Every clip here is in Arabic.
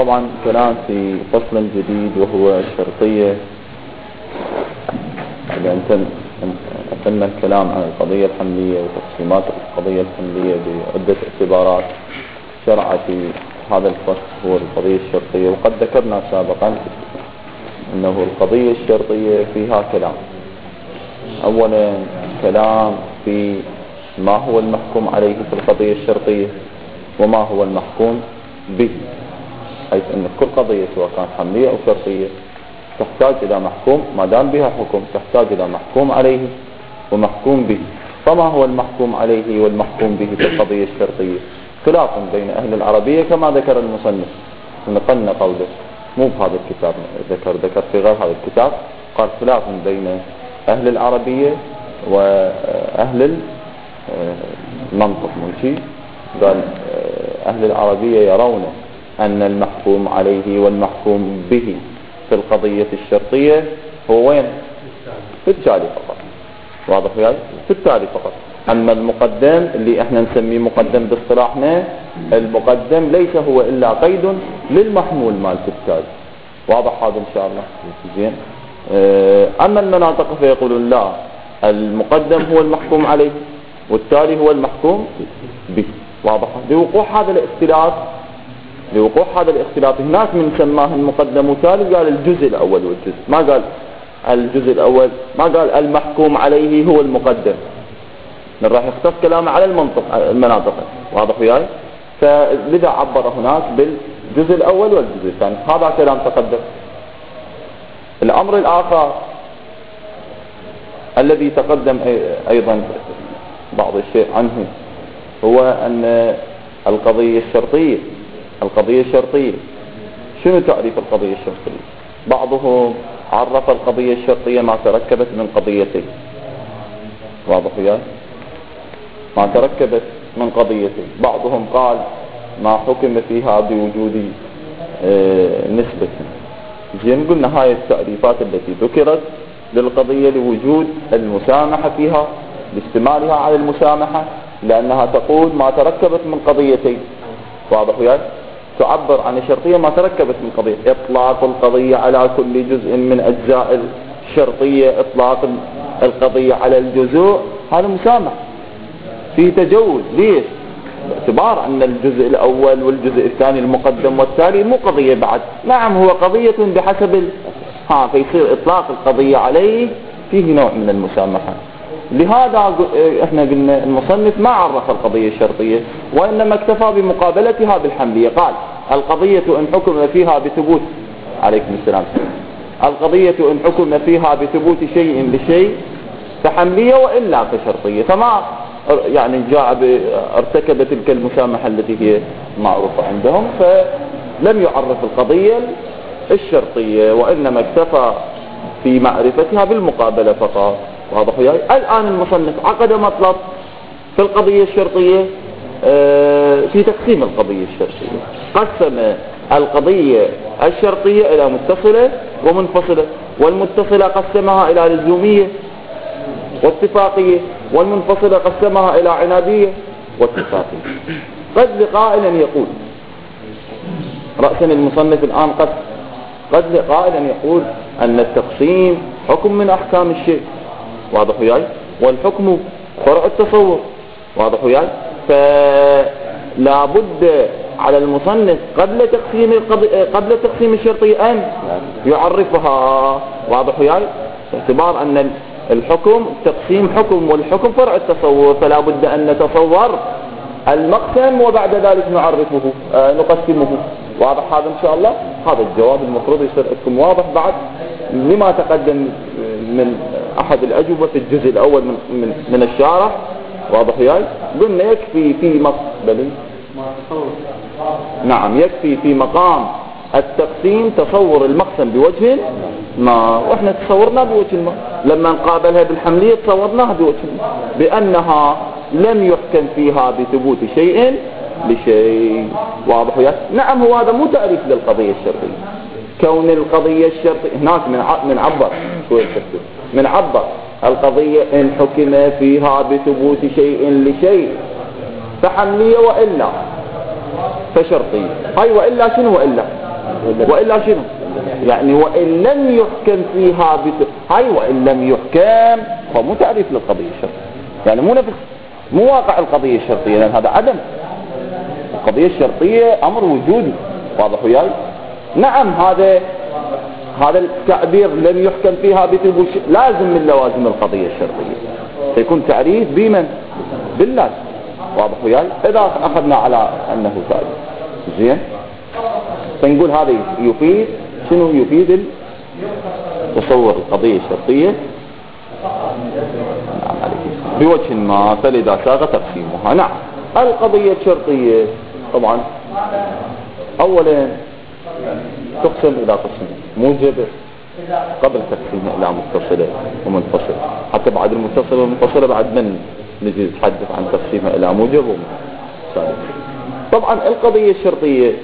طبعا كلام في فصل جديد وهو الشرطية. إذا أتم الكلام عن القضية الحملية وتقسيمات القضية الحملية بعدة اعتبارات، شرع في هذا الفصل هو القضية الشرطية. وقد ذكرنا سابقا أنه القضية الشرطية فيها كلام. أولا كلام في ما هو المحكوم عليه في القضية الشرطية وما هو المحكوم به، حيث أن كل قضية سواء كانت حملية أو شرطية تحتاج إلى محكوم، ما دام بها حكم تحتاج إلى محكوم عليه ومحكوم به. فما هو المحكوم عليه والمحكوم به في القضية الشرطية؟ خلاف بين أهل العربية كما ذكر المصنف، نقلنا قوله مو بهذا الكتاب، ذكر في غير هذا الكتاب، قال خلاف بين أهل العربية وأهل المنطق. منشي قال أهل العربية يرون أن المحكوم عليه والمحكوم به في القضية الشرطية هو وين؟ في التالي فقط. واضح يعني؟ في التالي فقط. أما المقدم اللي احنا نسميه مقدم باصطلاحنا، المقدم ليس هو إلا قيد للمحمول مال في التالي. واضح هذا إن شاء الله؟ زين. أما المناطق فيقولون لا، المقدم هو المحكوم عليه والتالي هو المحكوم به. واضح؟ لوقوع هذا الاختلاف هناك من سماه المقدم والتالي قال الجزء الأول والجزء، ما قال الجزء الأول، ما قال المحكوم عليه هو المقدم. راح يختص كلامه على المناطق. واضح وياي؟ فلذا عبر هناك بالجزء الأول والجزء الثاني. هذا كلام تقدم. الأمر الآخر الذي تقدم أيضا بعض الشيء عنه هو أن القضية الشرطية شنو تعريف القضية الشرطية؟ بعضهم عرف القضية الشرطية ما تركبت من قضيتين. واضح وياي؟ ما تركبت من قضيتين. بعضهم قال ما حكم فيها بوجود نسبة. زين، قلنا هاي التعريفات التي ذكرت للقضية لوجود المسامحة فيها، لاستمالها على المسامحة، لأنها تقول ما تركبت من قضيتين. واضح وياي؟ تعبر عن الشرطية ما تركبت من قضية. إطلاق القضية على كل جزء من أجزاء الشرطية، إطلاق القضية على الجزء، هذا مسامح في تجوز. ليش؟ باعتبار أن الجزء الأول والجزء الثاني المقدم والتالي مو قضية بعد. نعم هو قضية بحسب فيصير إطلاق القضية عليه فيه نوع من المسامحة. لهذا احنا قلنا المصنف ما عرف القضية الشرطية، وإنما اكتفى بمقابلتها بالحملية. قال القضية إن حكم فيها بثبوت، عليكم السلام، القضية إن حكم فيها بثبوت شيء لشيء فحملية وإلا فشرطية. فما يعني جاء ارتكب تلك المسامحة التي هي معروفة عندهم، فلم يعرف القضية الشرطية، وإنما اكتفى في معرفتها بالمقابلة فقط. واضح وياي؟ الآن المصنف عقد مطلب في القضية الشرطية، في تقسيم القضية الشرطية قسم القضية الشرطية إلى متصلة ومنفصلة، والمتصلة قسمها إلى لزومية واتفاقية، والمنفصلة قسمها إلى عنادية واتفاقية. قد لقائل يقول رأسا المصنف الآن قد لقائل يقول أن التقسيم حكم من أحكام الشيء. واضح وياي؟ والحكم فرع التصور. واضح وياي؟ فلا بد على المصنف قبل تقسيم الشرطية أن يعرفها. واضح وياي؟ باعتبار أن الحكم تقسيم حكم والحكم فرع التصور، فلا بد أن نتصور المقسم وبعد ذلك نقسمه. واضح هذا إن شاء الله؟ هذا الجواب المفروض يصير لكم واضح بعد لما تقدم من أحد الأجوبة في الجزء الأول من الشارح. واضح وياي؟ قلنا يكفي في نعم يكفي في مقام التقسيم تصور المقسم بوجه ما، واحنا تصورنا بوجه ما لما نقابلها بالحملية، تصورناها بوجه ما بأنها لم يحكم فيها بثبوت شيء لشيء. واضح وياي؟ نعم هو هذا مو تعريف للقضية الشرطية. كون القضية الشرطية هناك من عبر القضية إن حكم فيها بثبوت شيء لشيء فحملية وإلا فشرطية. هاي وإلا شنو وإلا؟ وإلا شنو يعني وإن لم يحكم فيها هاي وإن لم يحكم فمو تعريف للقضية الشرطية، يعني مو نفس مو واقع القضية الشرطية، لأن هذا عدم. القضية الشرطية أمر وجودي، واضح وياي؟ نعم هذا التعبير لم يحكم فيها بثبوت لازم من لوازم القضية الشرطية، سيكون تعريف بمن؟ بالله، واضح وياي؟ إذا أخذنا على أنه ثابت زين، فنقول هذا يفيد شنو؟ يفيد تصور القضية الشرطية بوجه ما، فلذا ساغ تقسيمها. نعم القضية الشرطية طبعا أولا تقسم إلى قسم موجبة قبل تقسيمها إلى متصلة ومنفصلة، حتى بعد المتصلة والمنفصلة بعد من نجي نتحدث عن تقسيمها إلى موجب ومنفصلة. طبعا القضية الشرطية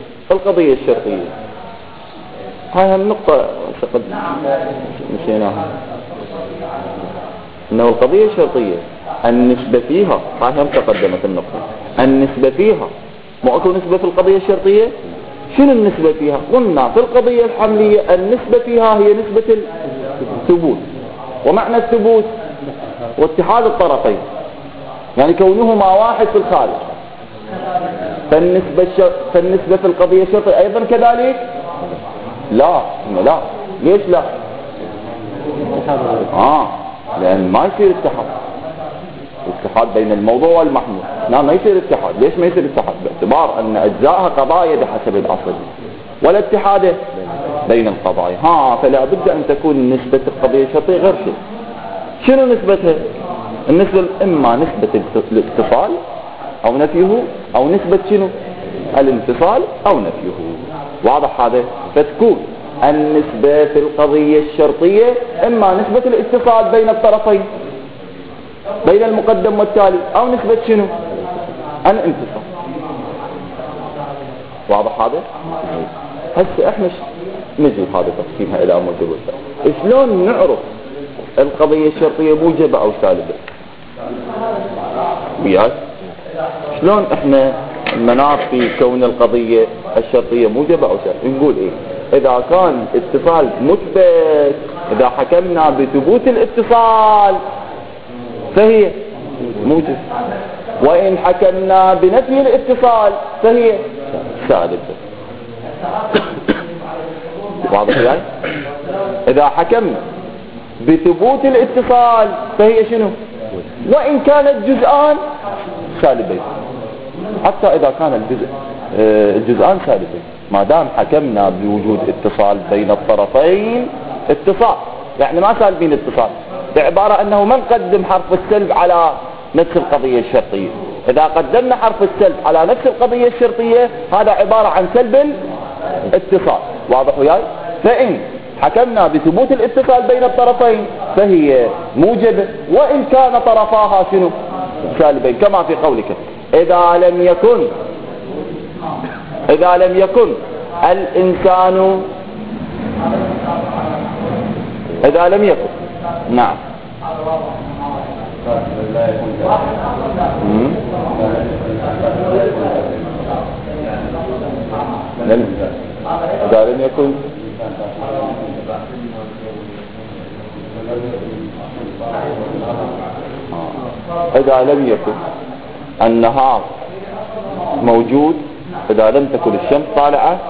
هاي النقطة قد نسيناها، إنه القضية الشرطية النسبة فيها هاي هم تقدمت النقطة، النسبة فيها مو أكو نسبة في القضية الشرطية؟ شنو النسبة فيها؟ قلنا في القضية الحملية النسبة فيها هي نسبة الثبوت، ومعنى الثبوت واتحاد الطرفين، يعني كونهما واحد في الخارج. فالنسبة في القضية الشرطية أيضا كذلك؟ لا. ليش لا؟ لأن ما يصير اتحاد بين الموضوع والمحمول، لا ما يصير اتحاد. ليش ما يصير اتحاد؟ باعتبار أن أجزاءها قضايا بحسب الأصل، ولا اتحاد بين القضايا. فلا بد أن تكون نسبة القضية الشرطية غير شيء. شنو نسبتها؟ النسبة إما نسبة الاتصال أو نفيه، أو نسبة شنو؟ الانفصال أو نفيه. واضح هذا؟ فتكون النسبة في القضية الشرطية إما نسبة الاتصال بين الطرفين بين المقدم والتالي، أو نسبة شنو؟ الانفصال. واضح هذا؟ هسه احنا نجي هذا تقسيمها إلى موجب وسالب. شلون نعرف القضية الشرطية موجبة أو سالبة؟ وياك؟ شلون احنا المناط في كون القضية الشرطية موجبة أو سالبة؟ نقول إيه؟ إذا كان اتصال مثبت، إذا حكمنا بثبوت الاتصال فهي موجب، وإن حكمنا بنفي الاتصال فهي سالبة. واضح يعني؟ إذا حكمنا بثبوت الاتصال فهي شنو؟ وإن كانت جزءان سالبين، حتى إذا كان الجزءان سالبين، ما دام حكمنا بوجود اتصال بين الطرفين، اتصال يعني ما سالبين اتصال، بعبارة أنه ما نقدم حرف السلب على نفس القضية الشرطية. إذا قدمنا حرف السلب على نفس القضية الشرطية هذا عبارة عن سلب الاتصال. واضح وياي؟ فإن حكمنا بثبوت الاتصال بين الطرفين فهي موجبة، وإن كان طرفاها شنو؟ سالبين، كما في قولك إذا لم يكن الإنسان، إذا لم يكن، نعم، إذا لم يكن النهار موجود، إذا لم تكن الشمس طالعة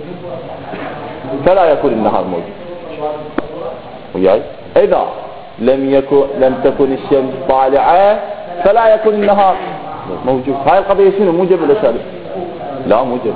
فلا يكون النهار موجود. وياي؟ إذا لم تكن الشمس طالعة فلا يكون النهار موجود. هاي القضية شنو؟ موجب ولا سالب؟ لا موجب.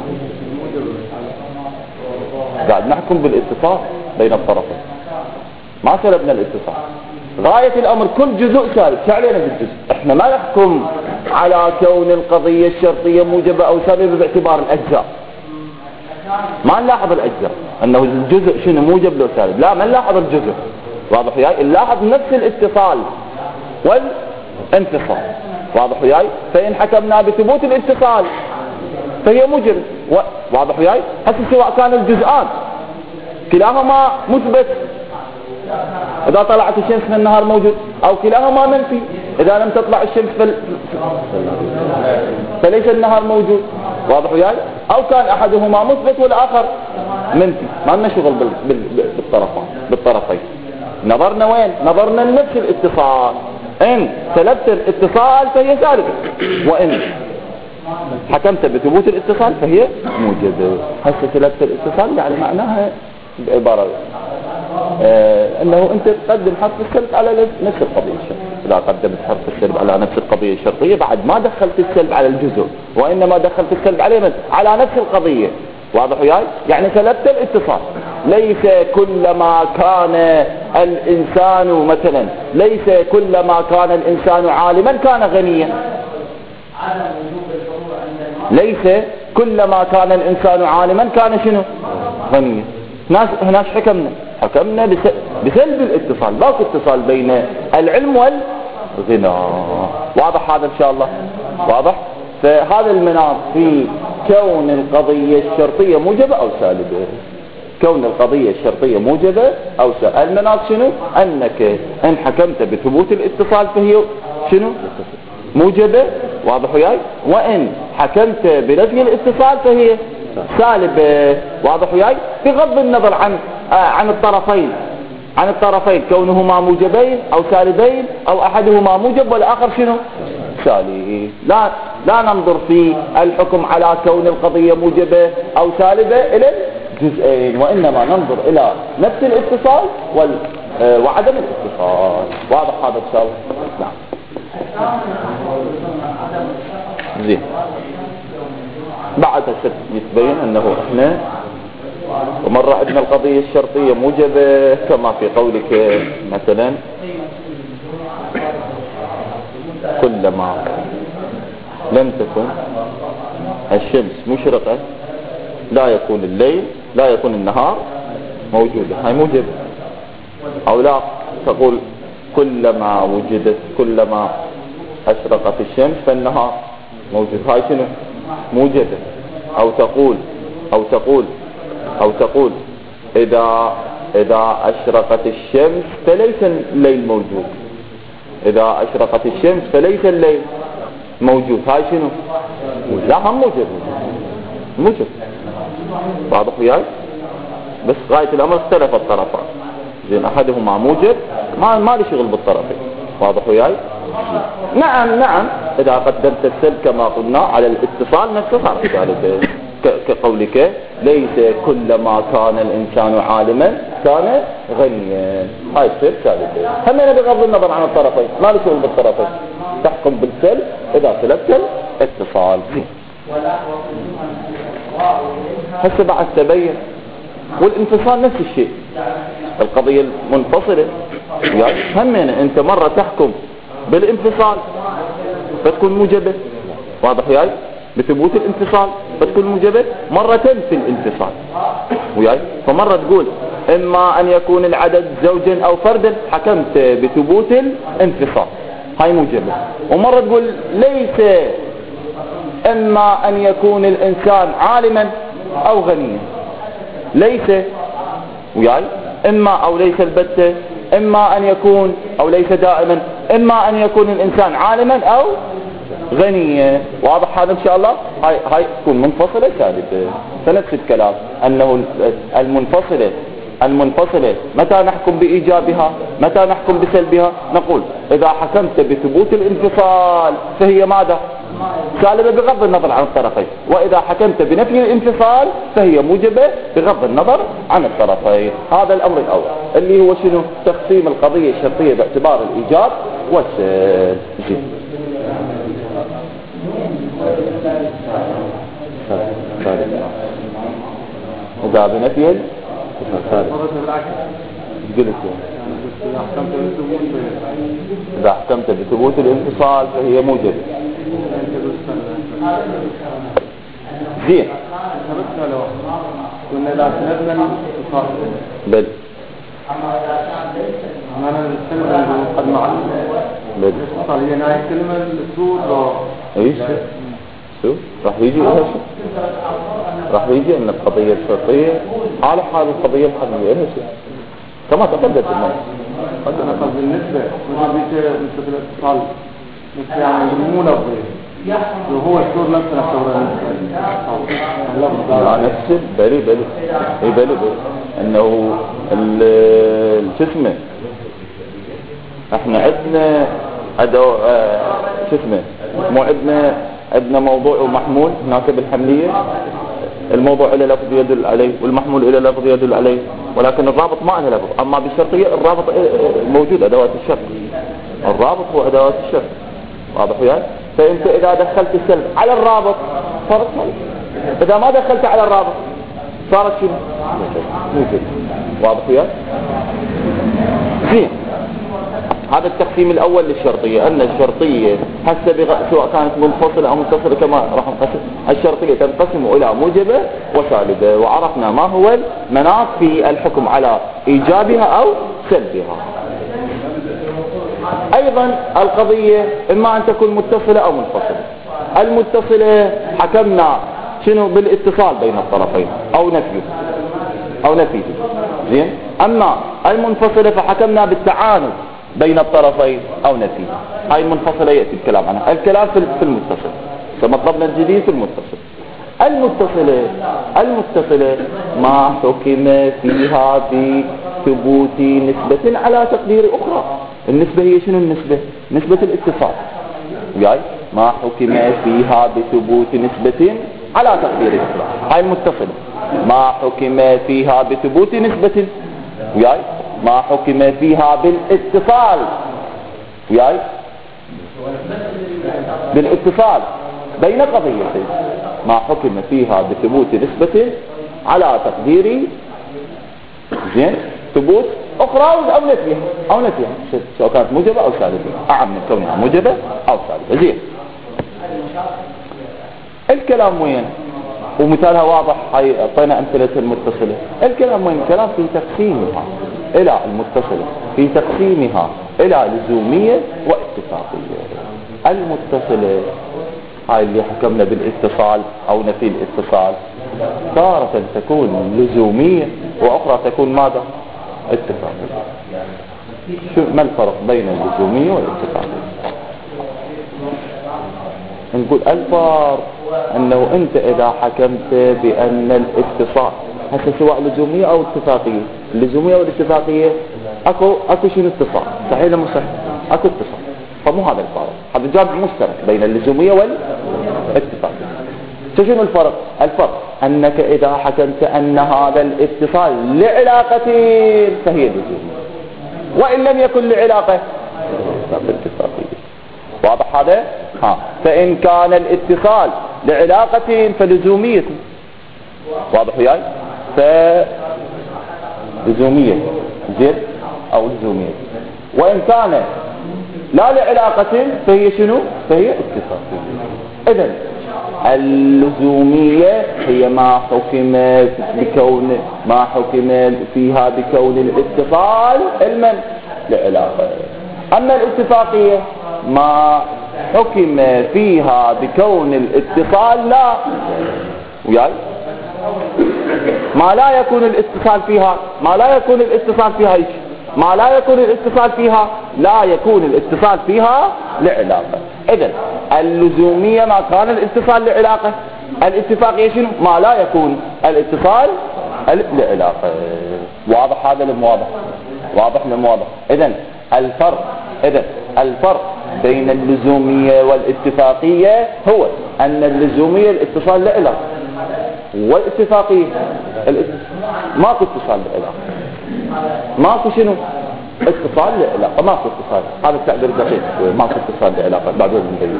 قاعد نحكم بالاتصال بين الطرفين، ما سلبنا الاتصال. غاية الأمر كل جزء سالب. شو علينا بالجزء؟ احنا ما نحكم على كون القضية الشرطية موجبة أو سالبة باعتبار الأجزاء، ما نلاحظ الأجزاء أنه الجزء شنو موجب لو سالب، لا ما نلاحظ الجزء. واضح وياي؟ نلاحظ نفس الاتصال والانفصال. واضح وياي؟ فإن حكمنا بثبوت الاتصال فهي موجب. واضح وياي؟ هسه سواء كان الجزءان كلاهما مثبت، إذا طلعت الشمس فالنهار موجود، أو كلاهما منفي، إذا لم تطلع الشمس فليس النهار موجود. واضح وياي؟ أو كان أحدهما مثبت والآخر منفي، ما لنا شغل بالطرفين. نظرنا وين؟ نظرنا لنفس الاتصال. إن سلبت الاتصال فهي سالبة، وإن حكمت بثبوت الاتصال فهي موجبة. هسه سلبت الاتصال يعني معناها بعبارة انه انت تقدم حرف السلب على نفس القضية الشرطية. اذا قدمت حرف السلب على نفس القضية الشرطية بعد ما دخلت السلب على الجزء، وانما دخلت السلب عليه على نفس القضية. واضح وياي؟ يعني سلبت الاتصال. ليس كلما كان الانسان مثلا، ليس كلما كان الانسان عالما كان غنيا. ليس كلما كان الانسان عالما كان شنو؟ غنيا. هناك حكمنا بسلب الاتصال، لا اتصال بين العلم والغنى. واضح هذا ان شاء الله؟ واضح؟ فهذا المناط في كون القضية الشرطية موجبة او سالبة. كون القضية الشرطية موجبة او سالبة. المناط شنو؟ انك ان حكمت بثبوت الاتصال فهي شنو؟ موجبة. واضح وياي؟ وان حكمت بنفي الاتصال فهي سالبة. واضح وياي؟ بغض النظر عن الطرفين كونهما موجبين او سالبين او احدهما موجب والاخر شنو؟ سالب. لا ننظر في الحكم على كون القضية موجبة او سالبة الى الجزئين، وانما ننظر الى نفس الاتصال وعدم الاتصال. واضح هذا ان شاء الله؟ نعم. زين. بعد يتبين انه احنا ومرة عندنا القضية الشرطية موجبة كما في قولك مثلا كلما لم تكن الشمس مشرقة لا يكون الليل، لا يكون النهار موجودة. هاي موجبة. او لا تقول كلما اشرقت الشمس فالنهار موجود. هاي شنو؟ موجبة. أو تقول إذا أشرقت الشمس فليس الليل موجود. إذا أشرقت الشمس فليس الليل موجود. هاي شنو؟ لا هم موجب. واضح وياي؟ بس غاية الأمر اختلف الطرفان. زين أحدهما موجب ما لي شغل بالطرفين. واضح وياي؟ نعم إذا قدمت السلب كما قلنا على الاتصال نفسه صارت كقولك ليس كلما كان الإنسان عالما كان غنيا. هاي السلب ثابتة. همنا بغض النظر عن الطرفين، ما لي شغل بالطرفين. تحكم بالسلب إذا سلبت الاتصال. هسه بعد تبين والانفصال نفس الشيء. القضية المنفصلة يعني همنا انت مرة تحكم بالانفصال فتكون موجبة. واضح وياي؟ بثبوت الانفصال فتكون موجبة. مرة تنفي الانفصال وياي؟ فمرة تقول اما ان يكون العدد زوجا او فردا حكمت بثبوت الانفصال هاي موجبة. ومرة تقول ليس اما ان يكون الانسان عالما او غنيا. ليس وياي؟ اما او ليس البتة، اما ان يكون او ليس دائما، اما ان يكون الانسان عالما او غنيا. واضح هذا ان شاء الله؟ هاي تكون منفصلة ثابتة. فنفس الكلام انه المنفصلة متى نحكم بايجابها متى نحكم بسلبها؟ نقول اذا حكمت بثبوت الانفصال فهي ماذا؟ سالبة بغض النظر عن الطرفين. واذا حكمت بنفي الانفصال فهي موجبة بغض النظر عن الطرفين. هذا الامر الاول اللي هو شنو؟ تقسيم القضية الشرطية باعتبار الايجاب والسلب. إذا بنفي إذا حكمت بثبوت الانفصال فهي موجبة. زين. كنا لا سندنا الانفصال بل أنا الكلمة قد معلومة الانفصال هي نهاية كلمة السور. ايش شو راح يجي راح يجي ان القضية الشرطية على حال القضية الحربية كما تقدمت الموت. أنا قصد بالنسبة مثل الاتصال مثل يعني مو لفظي هو الشهور نفس الشهور نفس بلي انه الجسم احنا عندنا جسم مو عندنا موضوع ومحمول هناك بالحملية. الموضوع له لفظ يدل عليه والمحمول له لفظ يدل عليه، ولكن الرابط ما له لفظ. اما بالشرطية الرابط موجود، ادوات الشرط، الرابط هو ادوات الشرط. واضح وياي؟ فانت اذا دخلت السلب على الرابط صارت سلب، اذا ما دخلت على الرابط صارت شنو؟ موجود. واضح وياي؟ زين، هذا التقسيم الاول للشرطية. ان الشرطية حسب سواء كانت منفصلة او متصلة كما راح نقسم. الشرطية تنقسم الى موجبة وسالبة، وعرفنا ما هو المناط في الحكم على ايجابها او سلبها. ايضا القضية اما ان تكون متصلة او منفصلة. المتصلة حكمنا شنو؟ بالاتصال بين الطرفين او نفيه. زين. اما المنفصلة فحكمنا بالتعاند بين الطرفين او نفيه. هاي المنفصلة يأتي الكلام عنها. الكلام في المتصل، فمطلبنا الجديد في المتصل. المتصلة ما حكم فيها بثبوت نسبة على تقدير اخرى. النسبة هي شنو؟ نسبة الاتصال. وياي؟ ما حكم فيها بثبوت نسبة على تقدير اخرى. هاي المتصلة ما حكم فيها بثبوت نسبة. وياي؟ ما حكم فيها بالاتصال. وياي؟ بالاتصال بين قضيتين. ما حكم فيها بثبوت نسبة على تقدير زين ثبوت اخرى او نفيها سواء كانت موجبة او سالبة، اعم من كونها موجبة او سالبة. زين. الكلام وين؟ ومثالها واضح، هاي اعطينا امثله المتصله. الكلام وين؟ الكلام في تقسيمها الى المتصله، في تقسيمها الى لزوميه واتفاقيه. المتصله هاي اللي حكمنا بالاتصال او نفي الاتصال، تارة تكون لزوميه واخرى تكون ماذا؟ اتفاقيه. ما الفرق بين اللزوميه والاتفاقيه؟ نقول الفرق انه انت اذا حكمت بان الاتصال حتى سواء لزومية او اتفاقية، اللزومية والاتفاقية اكو شنو اتصال، صحيح ولا مو صحيح؟ اكو اتصال. فمو هذا الفرق، هذا جامع مشترك بين اللزومية والاتفاقية. شنو الفرق؟ الفرق انك اذا حكمت ان هذا الاتصال لعلاقة فهي لزومية، وان لم يكن لعلاقة اتفاقية. واضح هذا؟ فإن كان الاتصال لعلاقة فلزومية. واضح وياي؟ فلزومية زين أو لزومية. وإن كان لا لعلاقة فهي شنو؟ فهي اتفاقية. إذن اللزومية هي ما حكم فيها بكون الاتصال علما لعلاقة. أما الاتفاقية ما حكم فيها بكون الاتصال لا. وياي؟ ما لا يكون الاتصال فيها لا يكون الاتصال فيها لعلاقة. إذن اللزومية ما كان الاتصال لعلاقة، الاتفاقية شنو؟ ما لا يكون الاتصال لعلاقة. واضح هذا لم واضح؟ واضح لم واضح؟ إذن الفرق بين اللزومية والاتفاقية هو أن اللزومية الاتصال لعلاقة، والاتفاقية ماكو اتصال لعلاقة، ماكو شنو؟ اتصال لعلاقة، ماكو اتصال. هذا التعبير دقيق، ماكو اتصال لعلاقة. بعدين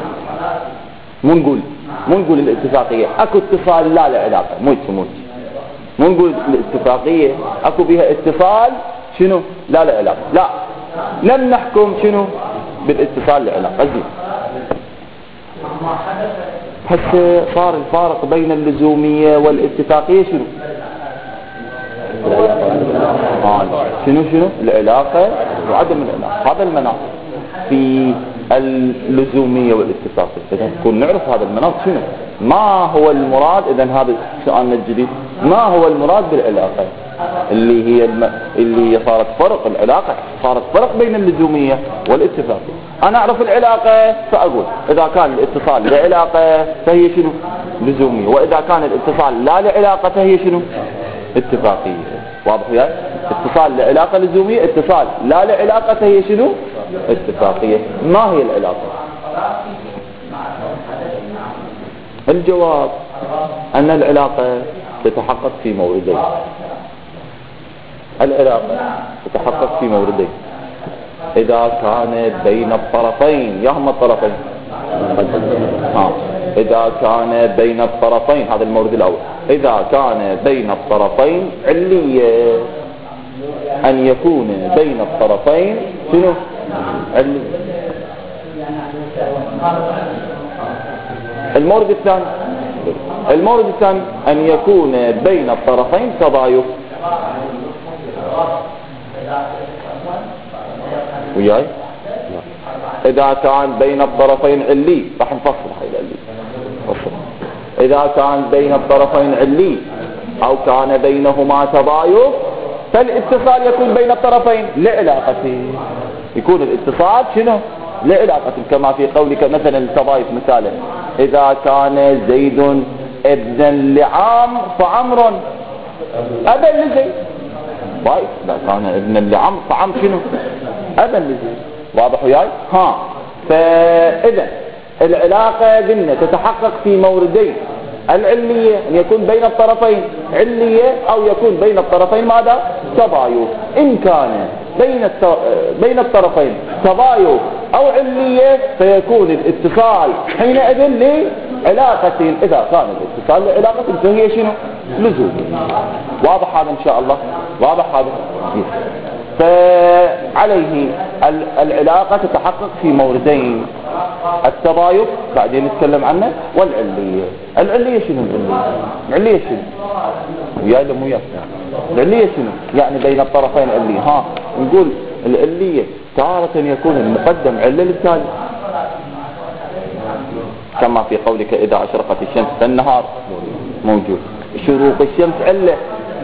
مو نقول الاتفاقية اكو اتصال لا لعلاقة، مو نقول الاتفاقية اكو بها اتصال شنو؟ لا لعلاقة. لا، لم نحكم شنو؟ بالاتصال لعلاقة. زين. حتى صار الفارق بين اللزومية والاتفاقية شنو؟ شنو؟ العلاقة وعدم العلاقة. هذا المناط في اللزومية والاتفاقية. إذا نكون نعرف هذا المناط شنو؟ ما هو المراد؟ إذا هذا سؤالنا الجديد، ما هو المراد بالعلاقة؟ اللي هي صارت فرق العلاقة، صارت فرق بين اللزومية والاتفاقية. أنا أعرف العلاقة فأقول إذا كان الاتصال لعلاقة فهي شنو؟ لزومية، وإذا كان الاتصال لا لعلاقة فهي شنو؟ اتفاقية. واضح وياي؟ اتصال لعلاقة لزومية، اتصال لا لعلاقة فهي شنو؟ اتفاقية. ما هي العلاقة؟ الجواب أن العلاقة تتحقق في موردين. العلاقة تتحقق في موردين: إذا كان بين الطرفين، يهم الطرفين، إذا كان بين الطرفين، هذا المورد الأول، إذا كان بين الطرفين علية، أن يكون بين الطرفين شنو؟ علية. المورد الثاني أن يكون بين الطرفين تضايف. وياي؟ إذا كان بين الطرفين علي، راح نفصل هاي العلي. إذا كان بين الطرفين علي أو كان بينهما تضايف، فالاتصال يكون بين الطرفين لعلاقة. يكون الاتصال شنو؟ لعلاقة، كما في قولك مثلا التضايف مثالا: إذا كان زيد ابنا لعمر فعمر أبا لزيد. طيب إذا كان ابنا لعمر فعمر شنو؟ أبا لزيد. واضح وياي؟ فإذا العلاقة قلنا تتحقق في موردين: العلية أن يكون بين الطرفين علية، أو يكون بين الطرفين ماذا؟ تضايف. إن كان بين الطرفين تضايف أو علية فيكون الاتصال حينئذ لعلاقة. إذا كان الاتصال لعلاقة فهي شنو؟ لزوم. واضح هذا إن شاء الله؟ واضح هذا؟ فعليه العلاقة تتحقق في موردين: التضايف بعدين نتكلم عنه، والعلية. العلية شنو؟ العلية شنو؟ وياي لم وياك؟ العلية شنو؟ يعني بين الطرفين علية. نقول العلية تارة يكون المقدم علة للتالي، كما في قولك: إذا أشرقت الشمس فالنهار موجود. شروق الشمس علة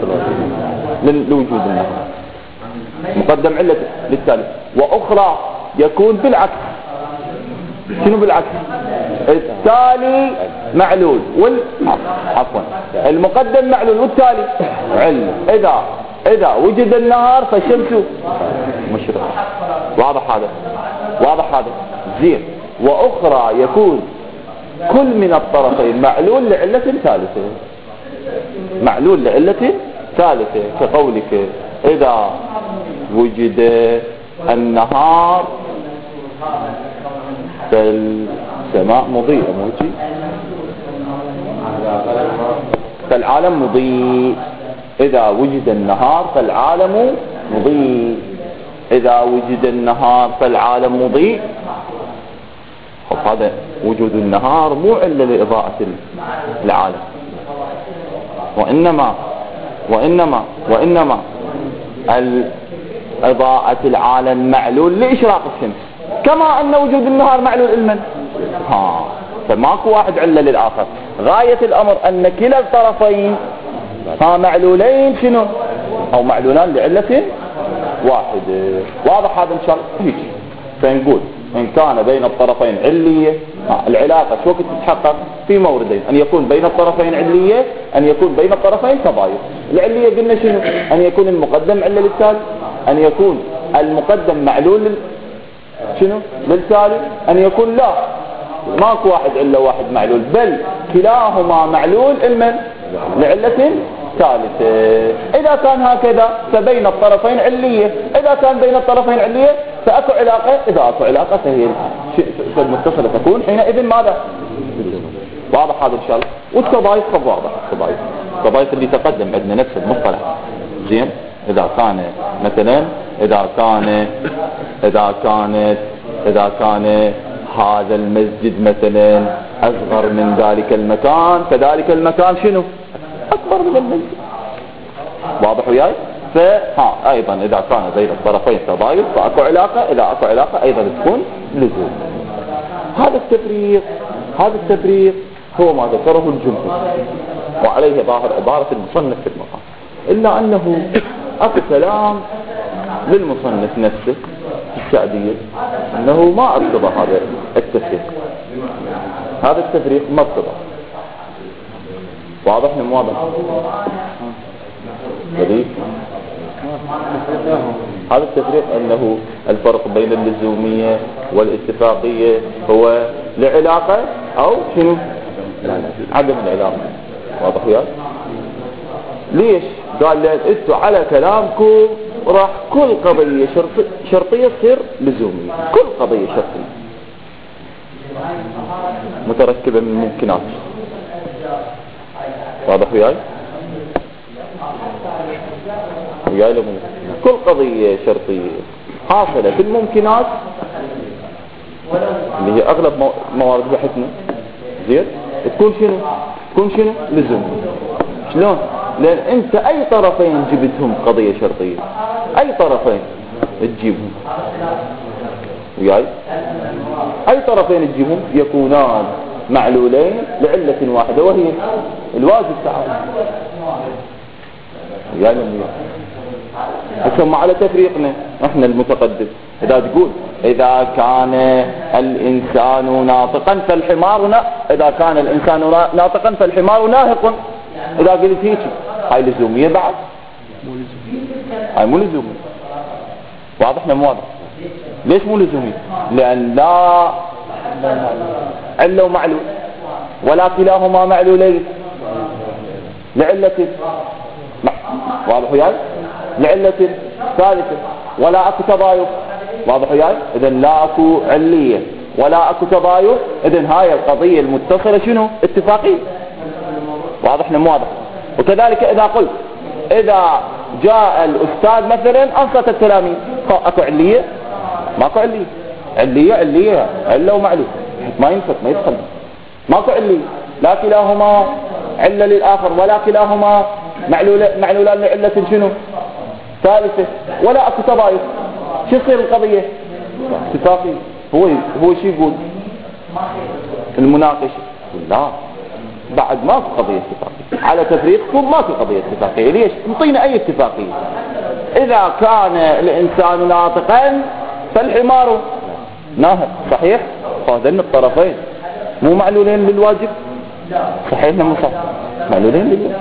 لوجود النهار، مقدم علة للتالي. وأخرى يكون بالعكس. شنو بالعكس؟ التالي معلول عفوا المقدم معلول والتالي علة. إذا وجد النهار فالشمس مشرقة. واضح هذا؟ واضح هذا؟ زين. وأخرى يكون كل من الطرفين معلول لعلة ثالثة، معلول لعلة ثالثة، كقولك: إذا وجد النهار فالسماء مضيئة، فالعالم مضيء. إذا وجد النهار فالعالم مضيء. إذا وجد النهار فالعالم مضيء. هذا وجود النهار مو إلا لإضاءة العالم، وإنما إضاءة العالم معلول لإشراق الشمس، كما أن وجود النهار معلول علما. فماكو واحد علة للآخر. غاية الأمر أن كلا الطرفين معلولين شنو؟ أو معلولان لعلة واحدة. واضح هذا إن شاء الله؟ فنقول إن كان بين الطرفين علية، العلاقة شو وقت تتحقق؟ في موردين: أن يكون بين الطرفين علية، أن يكون بين الطرفين تضايف. العلية قلنا شنو؟ أن يكون المقدم علة للتالي، أن يكون المقدم معلول شنو؟ للتالي، أن يكون لا ماكو واحد علة واحد معلول، بل كلاهما معلول لعلة ثالثة. إذا كان هكذا فبين الطرفين علية. إذا كان بين الطرفين علية فأكو علاقة. إذا أكو علاقة فهي المتصلة تكون حينئذ ماذا؟ واضح هذا إن شاء الله؟ والتضايف واضح. التضايف اللي تقدم عندنا نفس المصطلح. زين. إذا كان مثلا إذا كان هذا المسجد مثلا أصغر من ذلك المكان، فذلك المكان شنو؟ أكبر من المسجد. واضح وياي؟ أيضا إذا كان بين الطرفين تضايف فأكو علاقة. إذا أكو علاقة أيضا تكون لزوم. هذا التفريق هو ما ذكره الجمهور، وعليه ظاهر عبارة المصنف في المقام. إلا أنه أكو كلام للمصنف نفسه في السعدية أنه ما ارتضى هذا التفريق. هذا التفريق ما ارتضى. واضح من واضح؟ هذا التفريق أنه الفرق بين اللزومية والاتفاقية هو لعلاقة أو شنو؟ عدم العلاقة. واضح وياك؟ ليش؟ قال لأن انتوا على كلامكم راح كل قضية شرطية تصير لزومية. كل قضية شرطية متركبة من ممكنات. واضح وياي؟ وياي لهم كل قضية شرطية حاصلة في الممكنات اللي هي أغلب موارد بحثنا زين تكون شنو؟ لزومية. شلون؟ لأن أنت أي طرفين جبتهم قضية شرطية، أي طرفين تجيبهم وياي، أي طرفين تجيبهم يكونان معلولين لعلة واحدة وهي الواجب تعالى وياي لهم وياي. ثم على تفريقنا احنا المتقدم إذا تقول إذا كان الإنسان ناطقا فالحمار إذا كان الإنسان ناطقا فالحمار ناهق. إذا قلت هيك هاي لزومية بعد؟ هاي مو لزومية. واضح لم واضح؟ ليش مو لزومية؟ لأن لا علة ومعلول ولا كلاهما معلولين لعلة. واضح وياي؟ لعلة ثالثة ولا أكو تضايق. واضح وياي؟ إذن لا أكو علية ولا أكو تضايق. إذن هاي القضية المتصلة شنو؟ اتفاقية. واضح لم واضح؟ وكذلك إذا قلت إذا جاء الأستاذ مثلا أنصت التلاميذ أكو علية؟ ماكو علية. علية علة ومعلول ما ينفت ما يدخل. ماكو علية لا كلاهما علة للآخر ولا كلاهما معلولان لعلة شنو؟ ثالثة ولا أكو تضايق. شو يصير القضية؟ اتفاقية. هو شو يقول المناقش؟ لا بعد ماكو قضية اتفاقية. على تفريقكم ماكو قضية اتفاقية. ليش؟ انطينا أي اتفاقية. إذا كان الإنسان ناطقا فالحمار ناهق. صحيح؟ فهذين الطرفين مو معلولين للواجب. صحيح لما صح معلولين للواجب.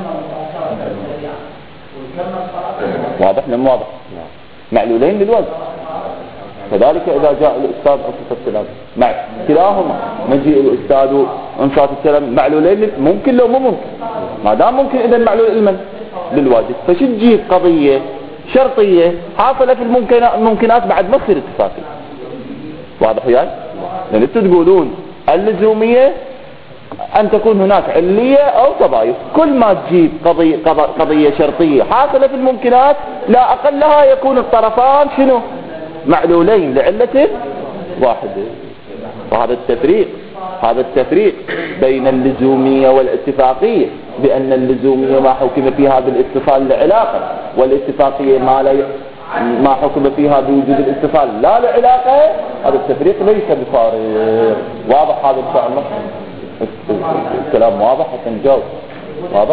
واضح لما واضح؟ معلولين للواجب. كذلك إذا جاء الأستاذ أنصت التلاميذ مع كلاهما مجيء الأستاذ أنصت التلاميذ معلولين ممكن لو مو ممكن. ما دام ممكن إذا معلول علما للواجب. فش تجيب قضية شرطية حاصلة في الممكنات بعد ما تصير اتفاقية. واضح وياي؟ لأن انتوا تقولون اللزومية أن تكون هناك علية أو تضايق. كل ما تجيب قضية شرطية حاصلة في الممكنات لا أقل لها يكون الطرفان شنو؟ معلولين لعلة واحدة. وهذا التفريق بين اللزومية والاتفاقية بأن اللزومية ما حكم فيها بالاتصال لعلاقة والاتفاقية ما حكم فيها بوجود الاتصال لا لعلاقة. هذا التفريق ليس بفارق. واضح هذا إن شاء الله؟ الكلام واضح حتى نجاوب. واضح؟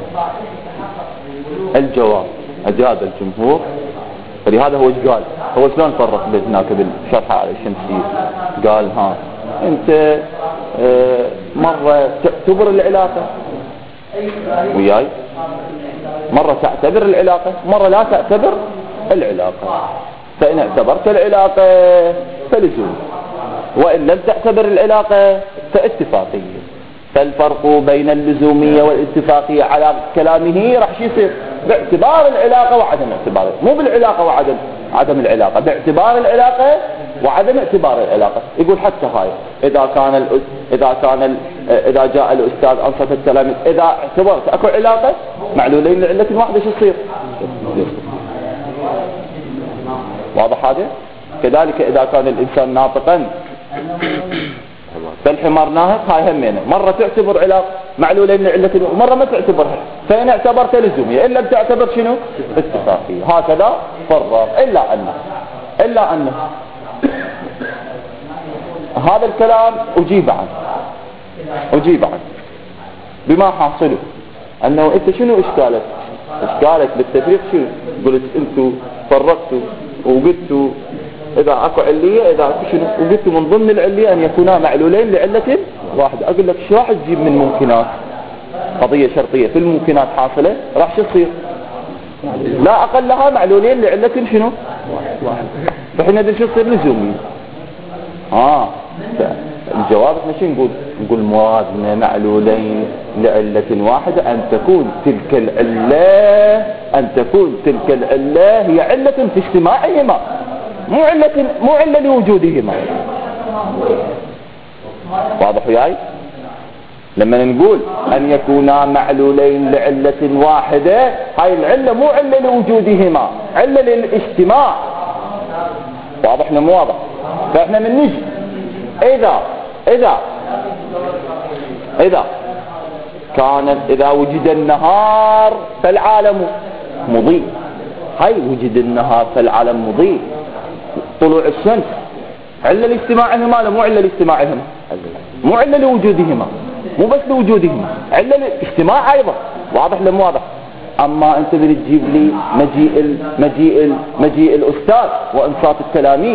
الجواب أجاد الجمهور. فلهذا هو ايش قال؟ هو شلون فرق بين هناك بالشرح على الشمسية؟ قال انت مرة تعتبر العلاقة وياي، مرة تعتبر العلاقة، مرة لا تعتبر العلاقة. فإن اعتبرت العلاقة فلزوم، وإن لم تعتبر العلاقة فاتفاقية. فالفرق بين اللزومية والاتفاقية على كلامه راح يصير باعتبار العلاقة وعدم اعتبارها، مو بالعلاقة وعدم العلاقة، باعتبار العلاقة وعدم اعتبار العلاقة. يقول حتى هاي إذا جاء الأستاذ أنصت التلاميذ إذا اعتبرت أكو علاقة معلولين لعلة واحدة شو يصير؟ واضح هذا؟ كذلك إذا كان الإنسان ناطقا فالحمار ناهق، هاي همينة مرة تعتبر علاقة معلولين لعلة ومرة ما تعتبرها. فإن اعتبرت لزومية إلا بتعتبر شنو؟ اتفاقية. هكذا فرق. إلا أنه هذا الكلام أجيب عنه بما حاصله أنه أنت شنو إشكالك؟ اشكالك بالتفريق شنو؟ قلت انتوا فرقتوا وقلتوا اذا اكو علية اذا اكو شنو، وقلتوا من ضمن العلية ان يكونا معلولين لعلة واحدة. اقول لك شو راح تجيب من ممكنات؟ قضية شرطية في الممكنات حاصلة راح شو تصير؟ لا اقل لها معلولين لعلة شنو؟ فحين ندري شو تصير لزومية. الجواب احنا شو نقول؟ نقول موازنة معلولين لعلة واحدة أن تكون تلك العلة هي علة في اجتماعهما، مو علة لوجودهما. واضح وياي؟ لما نقول أن يكونا معلولين لعلة واحدة، هاي العلة مو علة لوجودهما، علة للاجتماع. واضح مو واضح؟ فاحنا من نجي إذا وجد النهار فالعالم مضيء. هاي وجد النهار فالعالم مضيء. طلوع الشمس علة لاجتماعهما لا مو علة لاجتماعهما؟ مو علة لوجودهما، مو بس لوجودهما، علة للاجتماع أيضا. واضح مو واضح؟ أما أنت بتجيب لي مجيء الأستاذ وإنصات التلاميذ،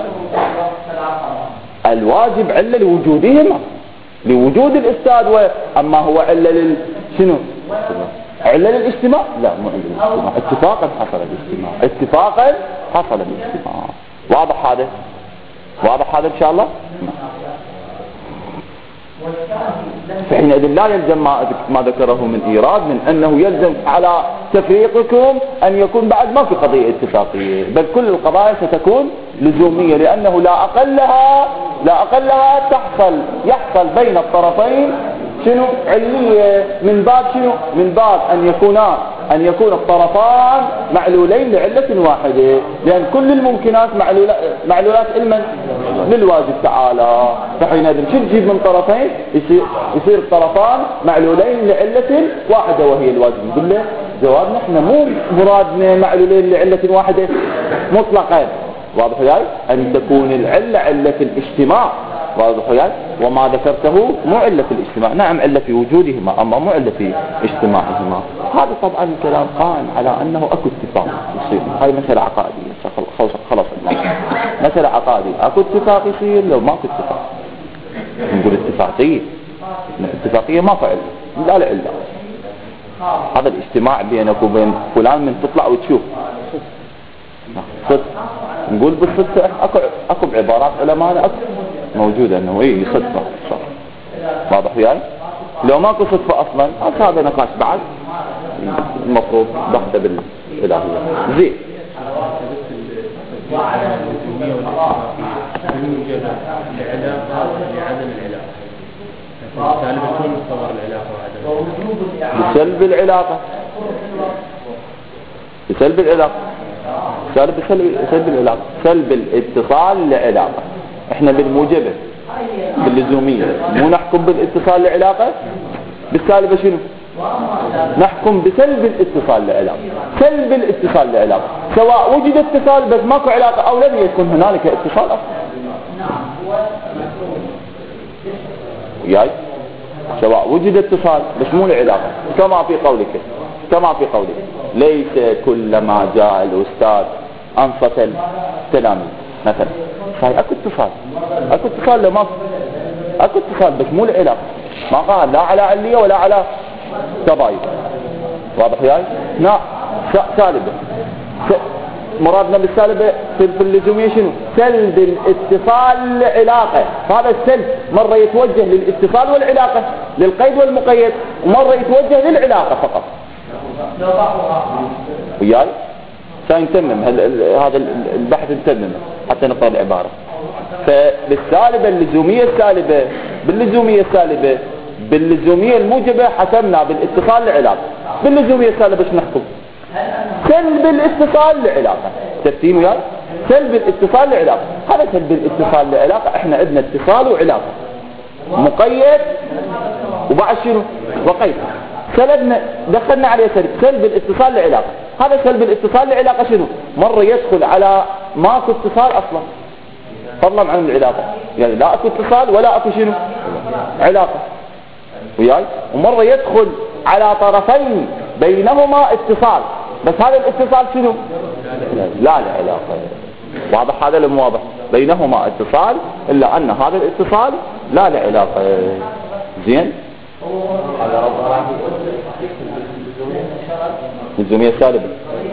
الواجب علة لوجودهما، لوجود الأستاذ، أما هو علة شنو؟ علة للاجتماع؟ لا مو علة للاجتماع، اتفاقا حصل الاجتماع. واضح هذا إن شاء الله؟ فحينئذ لا يلزم ما ذكره من إيراد من أنه يلزم على تفريقكم أن يكون بعد ما في قضية اتفاقية، بل كل القضايا ستكون لزومية، لأنه لا أقلها يحصل بين الطرفين شنو؟ علية من باب شنو؟ من باب أن يكون الطرفان معلولين لعلة واحدة، لأن كل الممكنات معلولات علما للواجب تعالى. فحينئذ شو تجيب من طرفين؟ يصير الطرفان معلولين لعلة واحدة وهي الواجب. نقول له جوابنا احنا مو مرادنا معلولين لعلة واحدة مطلقا. واضح وياي؟ أن تكون العلة علة الاجتماع. واضح وياي؟ وما ذكرته مو علة في الاجتماع، نعم علة في وجودهما أما مو علة في اجتماعهما. هذا طبعا الكلام قائم على أنه أكو اتفاق يصير. هاي مسألة عقائدية خلاص مسألة عقائدية. أكو اتفاق يصير لو ماكو اتفاق نقول اتفاقية ما فعل لا لعلة. هذا الاجتماع بينك وبين فلان من تطلع وتشوف صدق، نقول بالصدفة اكو بعبارات علماء اكو موجودة انه صدفة صح. واضح وياي؟ لو ماكو صدفة اصلا هذا نقاش بعد المفروض بحثه بالالهية. زين بسلب العلاقة سلب الاتصال لعلاقة. احنا بالموجبة باللزومية مو نحكم بالاتصال لعلاقة، بالسالبة شنو؟ نحكم بسلب الاتصال لعلاقة. سواء وجد اتصال بس ماكو علاقة او لم يكن هنالك اتصال اصلا. سواء وجد اتصال بس مو العلاقة، كما في قولك ليس كلما جاء الأستاذ أنصت التلاميذ مثلا. هاي أكو اتصال لما أكو اتصال بس مو العلاقة، ما قال لا على علية ولا على تباين. واضح وياي؟ لا سالبة. مرادنا بالسالبة في اللزومية شنو؟ سلب الاتصال لعلاقة. هذا السلب مرة يتوجه للاتصال والعلاقة للقيد والمقيد، ومرة يتوجه للعلاقة فقط. وياي؟ سنتمم هذا البحث نتمم حتى نقرأ العبارة. فبالسالبة باللزومية الموجبة حكمنا بالاتصال لعلاقة. باللزومية السالبة شو نحكم؟ سلب الاتصال لعلاقة. تفهموا وياي؟ سلب الاتصال لعلاقة. هذا سلب الاتصال لعلاقة. احنا عندنا اتصال وعلاقة مقيد وبعد شنو؟ وقيد. دخلنا عليه سلب الاتصال لعلاقة. هذا سلب الاتصال لعلاقة شنو؟ مرة يدخل على ماكو اتصال اصلا فضلا عن العلاقة، يعني لا اكو اتصال ولا اكو شنو؟ علاقة. وياي؟ ومرة يدخل على طرفين بينهما اتصال، بس هذا الاتصال شنو؟ لا علاقة. واضح هذا الام واضح؟ بينهما اتصال إلا أن هذا الاتصال لا علاقة. زين؟ اللزومية السالبة.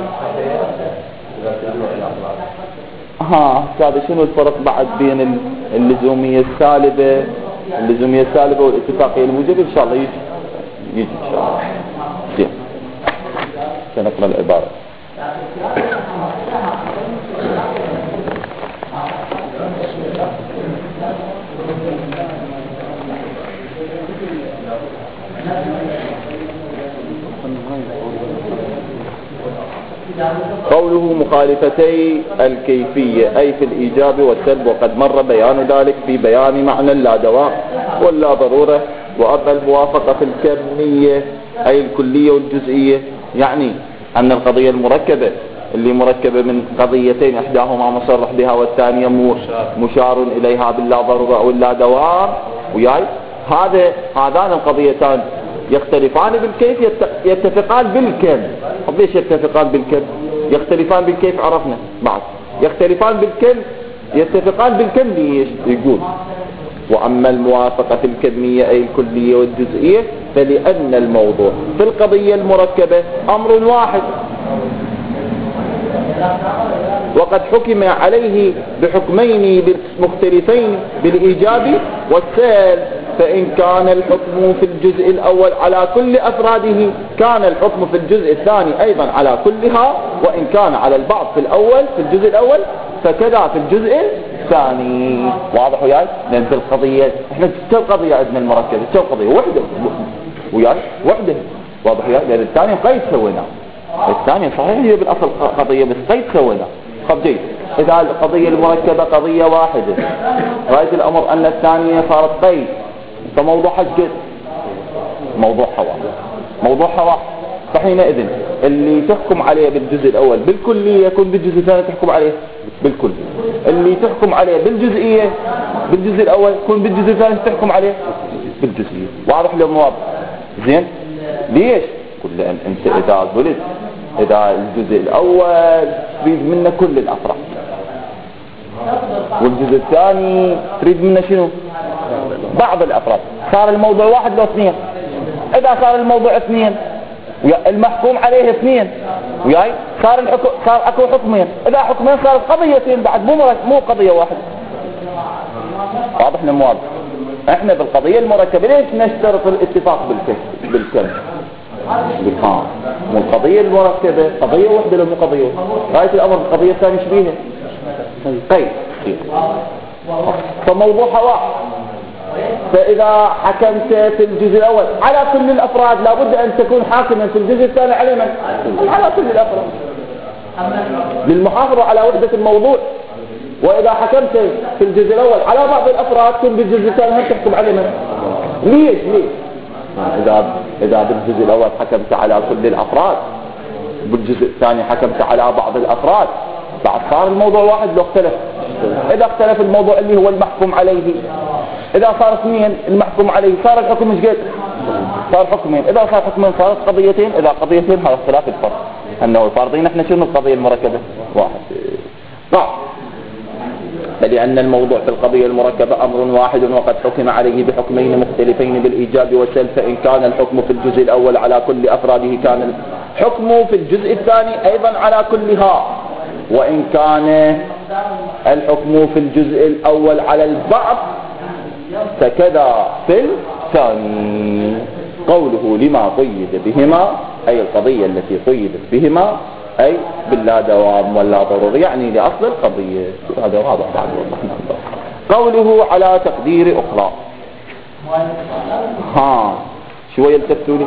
هذا شنو الفرق بعد بين اللزومية السالبة والاتفاقية الموجبة؟ إن شاء الله يجي إن شاء الله. زين، سنقرأ العبارة. قوله مخالفتي الكيفية أي في الإيجاب والسلب، وقد مر بيان ذلك في بيان معنى لا دوام ولا ضرورة. وأما الموافقة في الكمية أي الكلية والجزئية، يعني أن القضية المركبة اللي مركبة من قضيتين إحداهما مصرح بها والثانية مشار إليها باللا ضرورة أو اللا دوام، وياي هذان القضيتان يختلفان بالكيف يتفقان بالكم. ليش يتفقان بالكم؟ يختلفان بالكيف عرفنا بعد، يختلفان بالكم يتفقان بالكم. ليش؟ يقول وأما الموافقة في الكمية أي الكلية والجزئية فلأن الموضوع في القضية المركبة أمر واحد، وقد حكم عليه بحكمين مختلفين بالإيجاب والسلب، فإن كان الحكم في الجزء الأول على كل أفراده كان الحكم في الجزء الثاني أيضا على كلها، وإن كان على البعض في الجزء الأول فكذا في الجزء الثاني. واضح وياي؟ لأن في القضية احنا كل قضية عندنا المركبة كل قضية وحدة وياي وحدة. واضح وياي؟ لأن الثاني قيد سوينا، الثانية صحيح هي بالأصل قضية بس قيد سوينا. طب جيد، إذا القضية المركبة قضية واحدة رأيت الأمر أن الثانية صارت قيد، فموضوع حجة موضوع هواء. فحينئذ اللي تحكم عليه بالجزء الأول بالكلية يكون بالجزء الثاني تحكم عليه بالكل، اللي تحكم عليه بالجزئية بالجزء الأول يكون بالجزء الثاني تحكم عليه بالجزئية. واضح لهم واضح؟ زين؟ ليش؟ كل أنت إذا قلت إذا الجزء الأول تريد منه كل الأفراد، والجزء الثاني تريد منه شنو؟ بعض الأفراد، صار الموضوع واحد لو اثنين. إذا صار الموضوع اثنين المحكوم عليه اثنين وياي صار أكو حكمين، إذا حكمين صارت قضيتين بعد مو قضية واحدة. واضح لهم واضح؟ احنا بالقضية المركبة ليش نشترط الاتفاق بالكم؟ مو القضية المركبة قضية واحدة لو مو قضية واحدة. رأيت الأمر القضية الثانية شبيهة قيد، فموضوع هواء. فإذا حكمت في الجزء الأول على كل الأفراد لابد أن تكون حاكما في الجزء الثاني على من؟ على كل الأفراد للمحافظة على وحدة الموضوع. وإذا حكمت في الجزء الأول على بعض الأفراد تكون بالجزء الثاني هم تحكم على من؟ ليش؟ إذا بالجزء الأول حكمت على كل الأفراد بالجزء الثاني حكمت على بعض الأفراد بعد صار الموضوع واحد لو اختلف. إذا اختلف الموضوع اللي هو المحكوم عليه، إذا صار اثنين المحكوم عليه صار الحكم مش قد صار حكمين، إذا صار حكمين صارت قضيتين، إذا قضيتين هذا اختلاف الفرق. أنه فارضين احنا شنو القضية المركبة؟ واحد. فلأن الموضوع في القضية المركبة أمر واحد وقد حكم عليه بحكمين مختلفين بالإيجاب والسلب، فإن كان الحكم في الجزء الأول على كل أفراده كان الحكم في الجزء الثاني أيضا على كلها، وإن كان الحكم في الجزء الأول على البعض فكذا في الثاني. قوله لما قيد بهما أي القضية التي قيدت بهما أي باللا دوام ولا ضرور، يعني لأصل القضية. هذا واضح بعد وضحنا. قوله على تقدير أخرى شوية التفتوني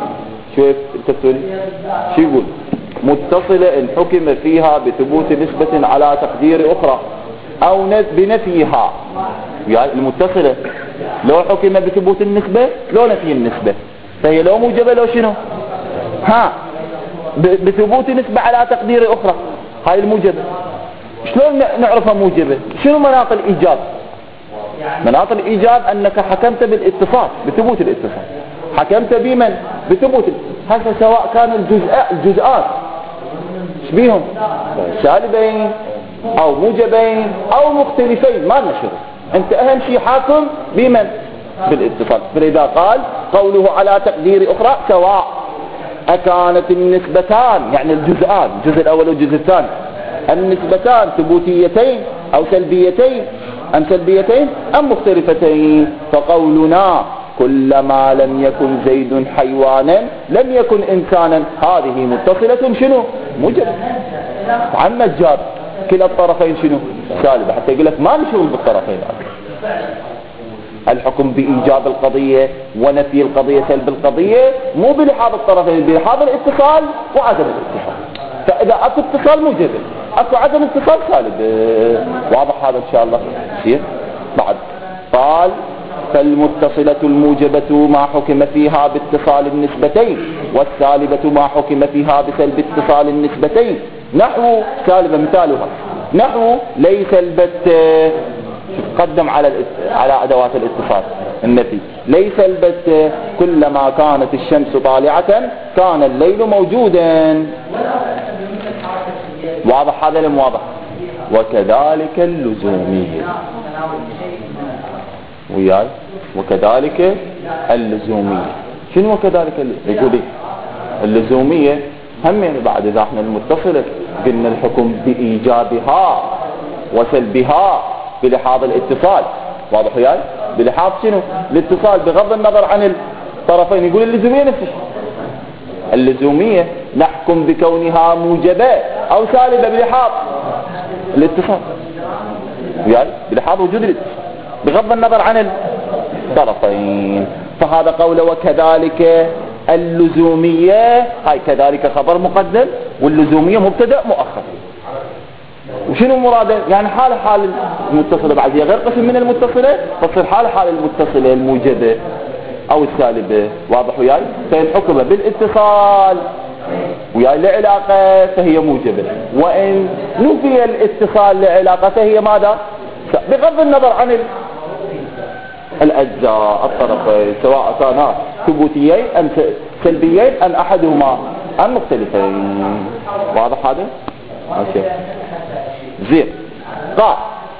شو يقول؟ متصلة إن حكم فيها بثبوت نسبة على تقدير أخرى أو بنفيها. يعني المتصلة لو حكم بثبوت النسبة لو نفي النسبة فهي لو موجبة لو شنو؟ بثبوت نسبة على تقدير أخرى. هاي الموجبة شلون نعرفها موجبة؟ شنو مناط الإيجاب؟ مناط الإيجاب أنك حكمت بالاتصال بثبوت الاتصال. حكمت بمن؟ بثبوت هذا سواء كان الجزئات بيهم سالبين او موجبين او مختلفين ما نشر. انت اهم شيء حاكم بمن؟ بالاتصال. فاذا قال قوله على تقدير اخرى سواء اكانت النسبتان يعني الجزئان الجزء الاول والجزء الثاني النسبتان ثبوتيتين او سلبيتين ام مختلفتين، فقولنا كلما لم يكن زيد حيوانا لم يكن انسانا هذه متصلة شنو؟ موجب. عما الجار كلا الطرفين شنو؟ سالبة، حتى يقول لك ما نشغل بالطرفين. الحكم بإيجاب القضية ونفي القضية سلب القضية مو بلحاظ الطرفين، بلحاظ الاتصال وعدم الاتصال. فإذا أكو اتصال موجب، أكو عدم اتصال سالب. واضح هذا إن شاء الله؟ بعد قال فالمتصلة الموجبة ما حكم فيها باتصال النسبتين والسالبة ما حكم فيها بسلب اتصال النسبتين. نحو سالبة مثالها نحو ليس البت قدم على أدوات الاتصال النفي. ليس البت كلما كانت الشمس طالعة كان الليل موجودا. واضح هذا لم واضح؟ وكذلك اللزومية وياي وكذلك اللزومية. شنو وكذلك يقول اللزومية هم يعني بعد إذا احنا المتصلة قلنا الحكم بإيجابها وسلبها بلحاظ الاتصال. واضح وياي؟ بلحاظ شنو؟ الاتصال بغض النظر عن الطرفين. يقول اللزومية نفس الشيء. اللزومية نحكم بكونها موجبة أو سالبة بلحاظ الاتصال وياي بلحاظ وجود الاتصال بغض النظر عن الطرفين. فهذا قوله وكذلك اللزومية. هاي كذلك خبر مقدم واللزومية مبتدأ مؤخر. وشنو مراده؟ يعني حال المتصلة بعد هي غير قسم من المتصلة فتصير حال المتصلة الموجبة او السالبة. واضح وياي؟ فالحكم بالاتصال وياي لعلاقة فهي موجبة، وإن نفي الاتصال لعلاقة فهي ماذا؟ بغض النظر عن الأجزاء الطرفين سواء كانا ثبوتيين أم سلبيين أم أحدهما أم مختلفين. واضح هذا؟ ماشي زين. قال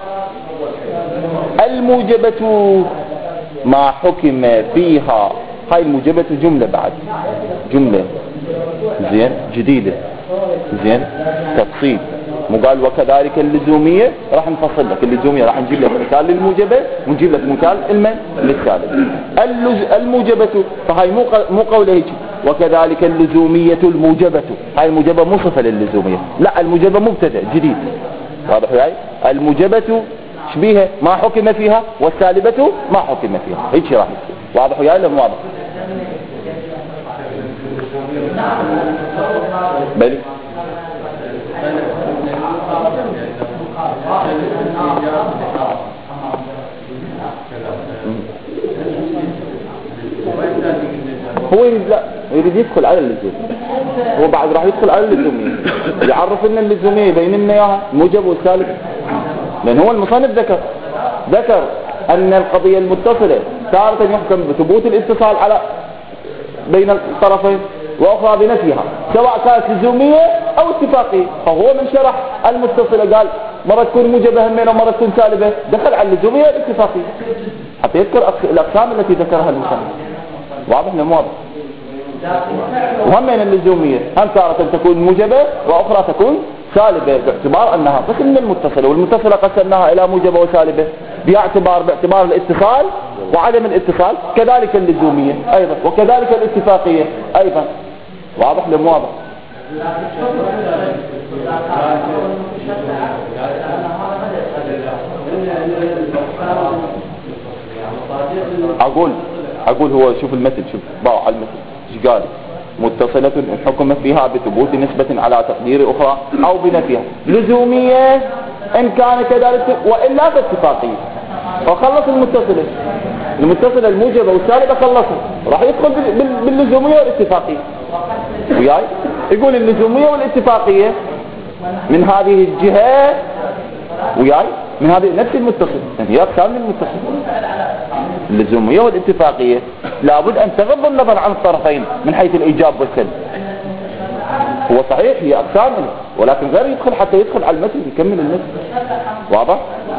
الموجبة ما حكم فيها. هاي الموجبة جملة بعد جملة زين جديدة زين تفصيل. مو قال وكذلك اللزومية راح نفصل لك اللزومية راح نجيب لك مثال للموجبة ونجيب لك مثال للسالب. الموجبة فهاي مو قوله هيك وكذلك اللزومية الموجبة. هاي الموجبة مو صفة للزومية، لا الموجبة مبتدأ جديد. واضح وياي؟ الموجبة شبيهة ما حكم فيها والسالبة ما حكم فيها. هيك راح يصير. واضح وياي ولا مو واضح؟ بلي هو يريد يدخل على اللزوم. هو بعد راح يدخل على اللزومية يعرف ان اللزومية يبين لنا اياها موجب والسالب. لان هو المصنف ذكر ان القضية المتصلة تارة يحكم بثبوت الاتصال على بين الطرفين واخرى بنفيها سواء كانت لزومية او اتفاقية. فهو من شرح المتصلة قال مرة تكون موجبة همين ومرة تكون سالبة، دخل على اللزومية والاتفاقية حتى يذكر الاقسام التي ذكرها المصنف. واضح ولا مو واضح؟ وهمين اللزومية هم تارة تكون موجبة واخرى تكون سالبة باعتبار انها قسم من المتصلة، والمتصلة قسمناها الى موجبة وسالبة باعتبار الاتصال وعدم الاتصال. كذلك اللزومية ايضا وكذلك الاتفاقية ايضا. واضح ولا مو واضح؟ اقول هو شوف المثل، شوف باع على المثل ايش قال؟ متصلة إن حكم فيها بثبوت نسبة على تقدير أخرى أو بنفيها. لزومية إن كان كذلك وإلا فاتفاقية. وخلص المتصلة الموجبة والسالبة خلصها راح يدخل باللزومية والاتفاقية. وياي يقول اللزومية والاتفاقية من هذه الجهة وياي من هذه نفس المتصل. هي أقسام المتصل اللزومية والاتفاقية لابد أن تغض النظر عن الطرفين من حيث الإيجاب والسلب. هو صحيح هي أقسام ولكن غير يدخل حتى يدخل على المثل يكمل المثل. واضح؟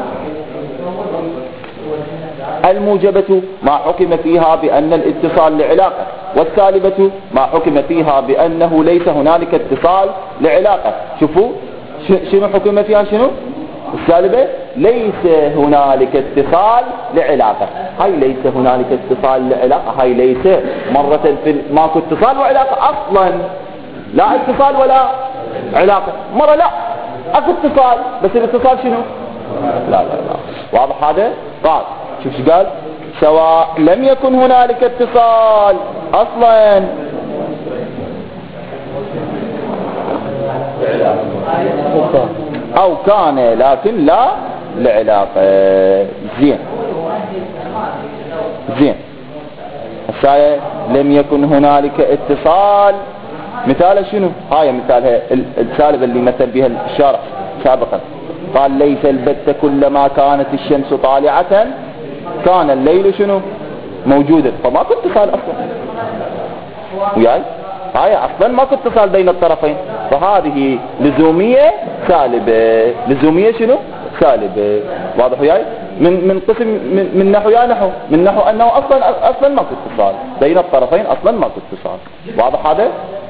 الموجبة ما حكم فيها بأن الاتصال لعلاقة، والسالبة ما حكم فيها بأنه ليس هنالك اتصال لعلاقة. شوفوا شنو حكم فيها، شنو السالبة؟ ليس هنالك اتصال لعلاقة. هاي ليس هنالك اتصال لعلاقة، هاي ليس مرة في ماكو اتصال وعلاقة أصلا، لا اتصال ولا علاقة. مرة لا اكو اتصال بس الاتصال شنو؟ لا لا لا. واضح هذا؟ قال شوف شو قال، سواء لم يكن هنالك اتصال اصلا او كان لكن لا لعلاقة. زين زين. الساية لم يكن هنالك اتصال، مثال شنو؟ هاي مثالها السالبة اللي مثل بها الشارع سابقا. قال ليس البت كلما كانت الشمس طالعة كان الليل شنو؟ موجودا. فماكو اتصال اصلا وياي، هاي اصلا ماكو اتصال بين الطرفين. فهذه لزومية سالبة. لزومية شنو؟ سالبة. واضح وياي؟ من قسم من نحو يا نحو، من نحو انه اصلا ماكو اتصال بين الطرفين، اصلا ماكو اتصال. واضح هذا؟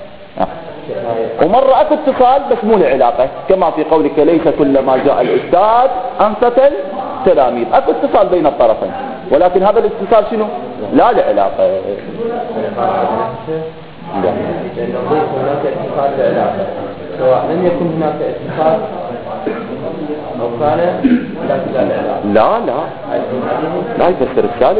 ومرة اكو اتصال بس مو لعلاقة، كما في قولك ليس كلما جاء الأستاذ أنصت التلاميذ. اكو اتصال بين الطرفين ولكن هذا الاتصال شنو؟ لا لعلاقة. لأنه ليس هناك اتصال لعلاقة، سواء لم يكن هناك اتصال أو كان لا لعلاقة. لا لا لا يفسر السالب.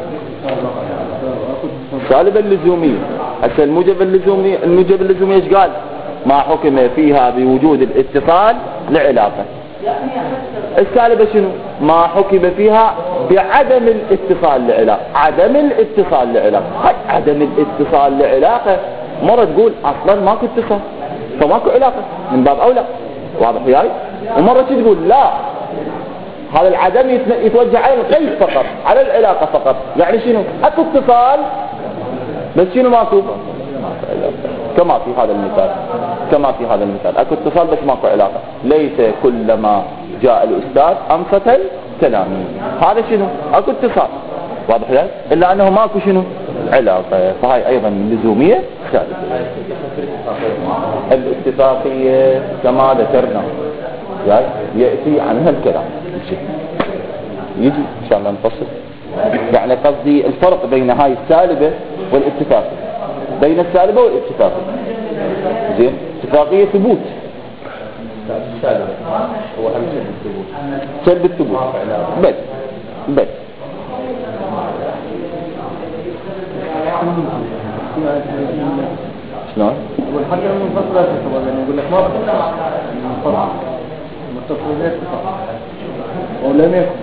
السالبة اللزومية. هسه الموجب اللزومية ايش قال؟ ما حكم فيها بوجود الاتصال لعلاقة. السالبة شنو؟ ما حكم فيها بعدم الاتصال لعلاقة. عدم الاتصال لعلاقة. عدم الاتصال لعلاقة مرة تقول اصلا ماكو اتصال فماكو علاقة من باب اولى. واضح وياي؟ ومرة تقول لا، هذا العدم يتوجه على القيد فقط، على العلاقة فقط. يعني شنو؟ اكو اتصال بس شنو ماكو؟ كما في هذا المثال. كما في هذا المثال اكو اتصال بس ماكو علاقة. ليس كلما جاء الأستاذ أنصت التلاميذ. هذا شنو؟ اكو اتصال. واضح لك؟ إلا أنه ماكو شنو؟ علاقة. فهاي أيضا لزومية ثالثة. الاتفاقية كما ذكرنا يأتي عنها الكلام. يجي إن شاء الله نفصل. يعني قصدي الفرق بين هاي السالبة والاتفاقية، بين السالبة والاتفاقية. زين. اتفاقية ثبوت. السالبة هو أهم شيء الثبوت. سلب الثبوت بس شلون؟ والحاجة المنفصلة تتبع، يعني يقول لك ما منفصل متصل ليس أو لم يكن،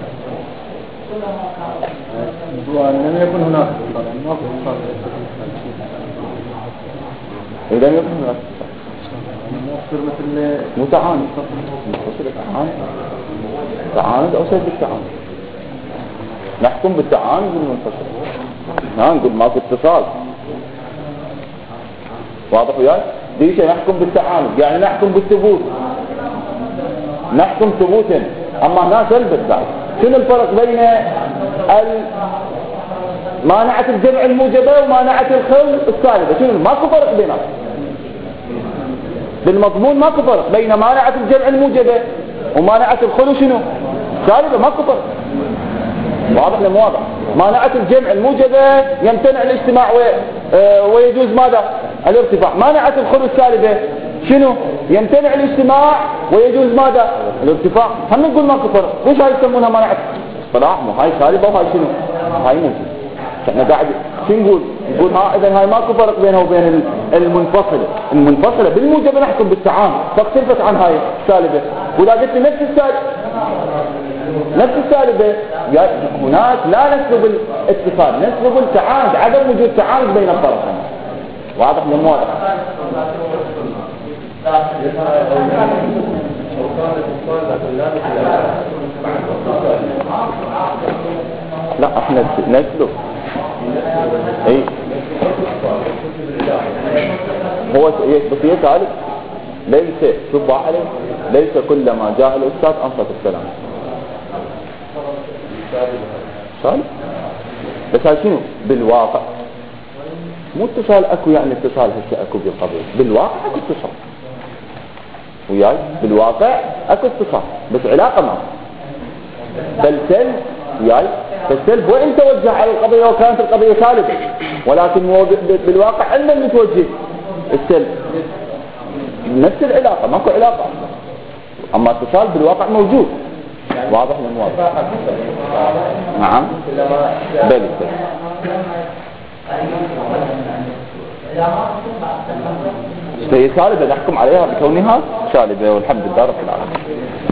لم يكن هناك اتصال، يعني ما في اتصال. إذا لم يكن هناك يصير مثل متعاند. تعاند أو سلب التعاند. نحكم بالتعاند والمنفصل. نقول ماكو اتصال. واضح وياي؟ دي شيء نحكم بالتعاند، يعني نحكم بالثبوت، نحكم ثبوتا. اما هنا سلب الذات. شنو الفرق بين مانعة الجمع الموجبة ومانعة الخل السالبة؟ شنو؟ ماكو فرق بينهم بالمضمون. ماكو فرق بين مانعة الجمع الموجبة ومانعة الخل شنو؟ سالبة. ماكو فرق. واضح ولا مو واضح؟ مانعة الجمع الموجبة يمتنع الاجتماع ويجوز ماذا؟ الارتفاع. مانعة الخل السالبة شنو؟ يمتنع الاجتماع ويجوز ماذا؟ الارتفاع. هم نقول ماكو فرق. ليش هاي يسمونها مانعة اصطلاح؟ مو هاي سالبة وهاي شنو؟ هاي موجبة. احنا قاعد شو نقول؟ نقول اذا هاي ماكو فرق بينها وبين المنفصلة. المنفصلة بالموجبة نحكم بالتعامل، فاختلفت عن هاي السالبة. ولا قلت نفس السالبة هناك لا نسلب الاتصال، نسلب التعاند، عدم وجود تعاند بين الطرفين. واضح ولا مو واضح؟ لا احنا نسلب اي هو بس هي سالب ليس شوف عليه ليس كلما جاء الاستاذ انصت السلام سالب بس هاي شنو بالواقع مو اتصال اكو يعني اتصال هسه اكو بالقضيه بالواقع اكو اتصال وياي بالواقع اكو اتصال بس علاقه ما فالسلب وياي فالسلب وين توجه على القضيه وكانت القضيه سالبه ولكن هو بالواقع عندنا متوجه السلب نفس العلاقه ماكو علاقه اما اتصال بالواقع موجود واضح من واضح نعم بل فهي سالبه نحكم عليها بكونها سالبه والحمد لله رب العالمين